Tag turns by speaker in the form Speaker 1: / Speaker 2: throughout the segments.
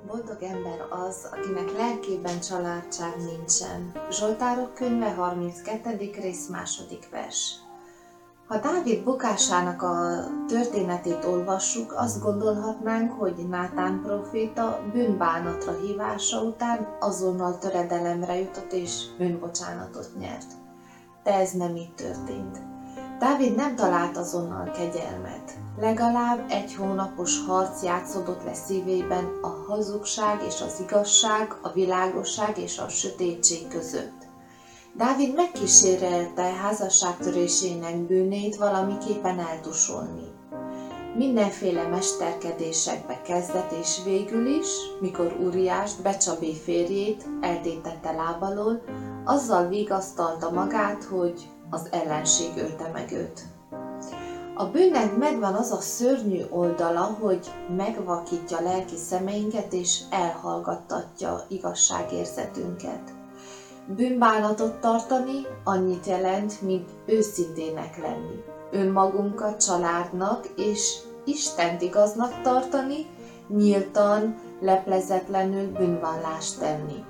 Speaker 1: Boldog ember az, akinek lelkében családság nincsen. Zsoltárok könyve 32. rész 2. vers. Ha Dávid bukásának a történetét olvassuk, azt gondolhatnánk, hogy Nátán próféta bűnbánatra hívása után azonnal töredelemre jutott és bűnbocsánatot nyert. De ez nem így történt. Dávid nem talált azonnal kegyelmet. Legalább 1 hónapos harc játszódott le szívében a hazugság és az igazság, a világosság és a sötétség között. Dávid megkísérelte házasságtörésének bűnét valamiképpen eltusolni. Mindenféle mesterkedésekbe kezdett és végül is, mikor Uriást, Becsabé férjét eltétette láb alól, azzal vigasztalta magát, hogy az ellenség ölte meg őt. A bűnnek megvan az a szörnyű oldala, hogy megvakítja lelki szemeinket és elhallgattatja igazságérzetünket. Bűnbánatot tartani annyit jelent, mint őszintének lenni. Önmagunkat családnak és Istent igaznak tartani, nyíltan, leplezetlenül bűnvallást tenni.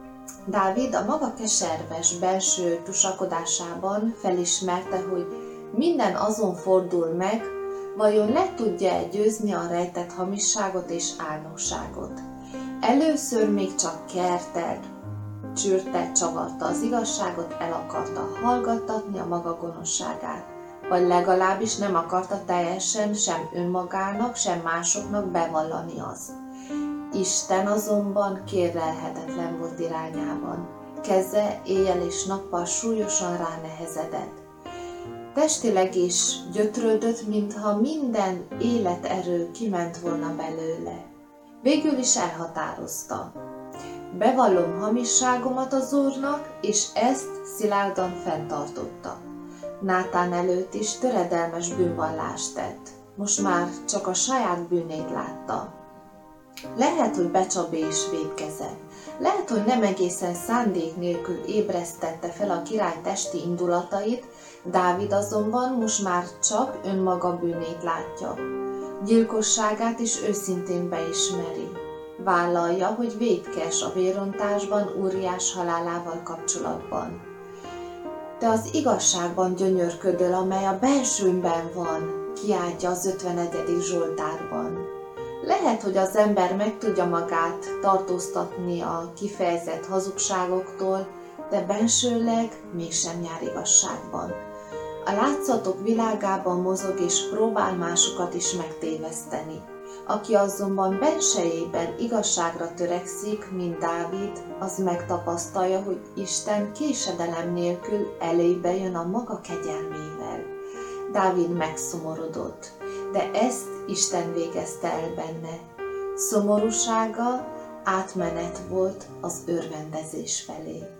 Speaker 1: Dávid a maga keserves belső tusakodásában felismerte, hogy minden azon fordul meg, vajon le tudja-e győzni a rejtett hamisságot és álnokságot. Először még csak kertelt, csürte, csavarta az igazságot, el akarta hallgattatni a maga gonoszságát, vagy legalábbis nem akarta teljesen sem önmagának, sem másoknak bevallani azt. Isten azonban kérlelhetetlen volt irányában. Keze éjjel és nappal súlyosan ránehezedett. Testileg is gyötrődött, mintha minden életerő kiment volna belőle. Végül is elhatározta. Bevallom hamisságomat az Úrnak, és ezt szilárdan fenntartotta. Nátán előtt is töredelmes bűnvallást tett. Most már csak a saját bűnét látta. Lehet, hogy Becsabé is vétkezett. Lehet, hogy nem egészen szándék nélkül ébresztette fel a király testi indulatait, Dávid azonban most már csak önmaga bűnét látja. Gyilkosságát is őszintén beismeri. Vállalja, hogy vétkes a vérontásban, Úriás halálával kapcsolatban. De az igazságban gyönyörködöl, amely a belsőmben van, kiáltja az 51. Zsoltárban. Lehet, hogy az ember meg tudja magát tartóztatni a kifejezett hazugságoktól, de bensőleg mégsem jár igazságban. A látszatok világában mozog és próbál másokat is megtéveszteni. Aki azonban bensejében igazságra törekszik, mint Dávid, az megtapasztalja, hogy Isten késedelem nélkül elébe jön a maga kegyelmével. Dávid megszomorodott, de ezt Isten végezte el benne. Szomorúsága átmenet volt az örvendezés felé.